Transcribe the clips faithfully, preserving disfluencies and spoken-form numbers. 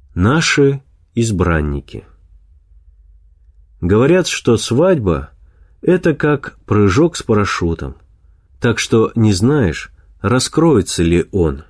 Наши избранники. Говорят, что свадьба – это как прыжок с парашютом, так что не знаешь, раскроется ли он.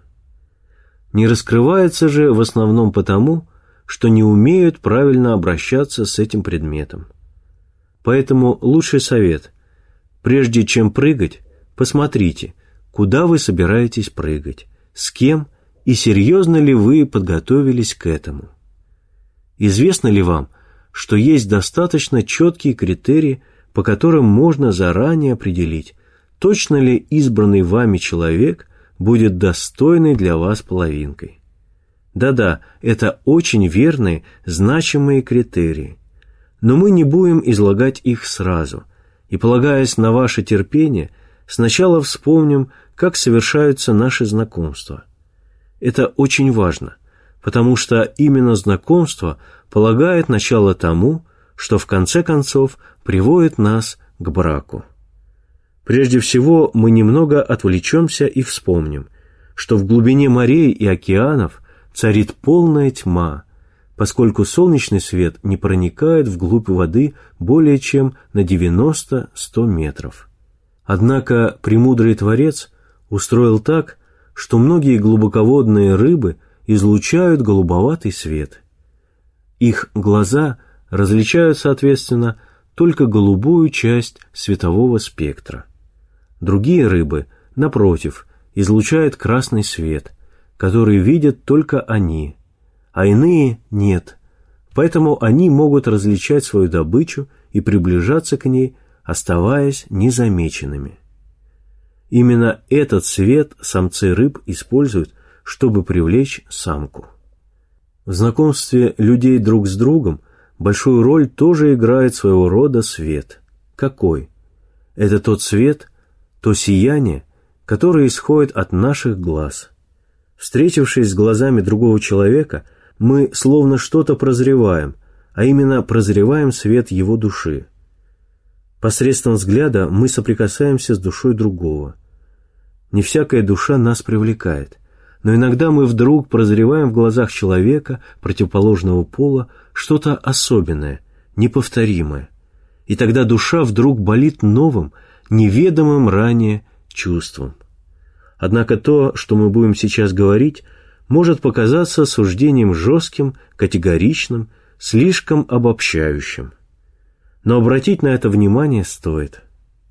Не раскрывается же в основном потому, что не умеют правильно обращаться с этим предметом. Поэтому лучший совет – прежде чем прыгать, посмотрите, куда вы собираетесь прыгать, с кем и серьезно ли вы подготовились к этому. Известно ли вам, что есть достаточно четкие критерии, по которым можно заранее определить, точно ли избранный вами человек будет достойной для вас половинкой? Да-да, это очень верные, значимые критерии. Но мы не будем излагать их сразу, и, полагаясь на ваше терпение, сначала вспомним, как совершаются наши знакомства. Это очень важно, потому что именно знакомство полагает начало тому, что в конце концов приводит нас к браку. Прежде всего, мы немного отвлечемся и вспомним, что в глубине морей и океанов царит полная тьма, поскольку солнечный свет не проникает вглубь воды более чем на девяносто-сто метров. Однако премудрый Творец устроил так, что многие глубоководные рыбы излучают голубоватый свет. Их глаза различают, соответственно, только голубую часть светового спектра. Другие рыбы, напротив, излучают красный свет, который видят только они, а иные нет, поэтому они могут различать свою добычу и приближаться к ней, оставаясь незамеченными. Именно этот свет самцы рыб используют, чтобы привлечь самку. В знакомстве людей друг с другом большую роль тоже играет своего рода свет. Какой? Это тот свет, то сияние, которое исходит от наших глаз. Встретившись с глазами другого человека, мы словно что-то прозреваем, а именно прозреваем свет его души. Посредством взгляда мы соприкасаемся с душой другого. Не всякая душа нас привлекает, но иногда мы вдруг прозреваем в глазах человека противоположного пола что-то особенное, неповторимое, и тогда душа вдруг болит новым, неведомым ранее чувством. Однако то, что мы будем сейчас говорить, может показаться суждением жестким, категоричным, слишком обобщающим. Но обратить на это внимание стоит.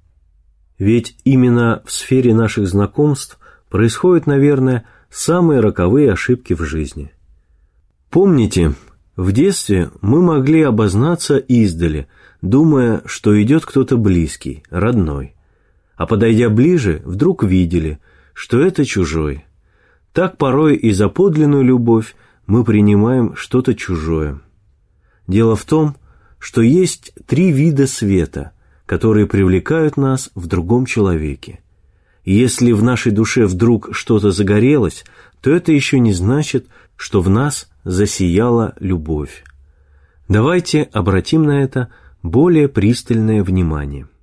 Ведь именно в сфере наших знакомств происходят, наверное, самые роковые ошибки в жизни. Помните, в детстве мы могли обознаться издали, думая, что идет кто-то близкий, родной, а подойдя ближе, вдруг видели, что это чужой. Так порой и за подлинную любовь мы принимаем что-то чужое. Дело в том, что есть три вида света, которые привлекают нас в другом человеке. И если в нашей душе вдруг что-то загорелось, то это еще не значит, что в нас засияла любовь. Давайте обратим на это более пристальное внимание.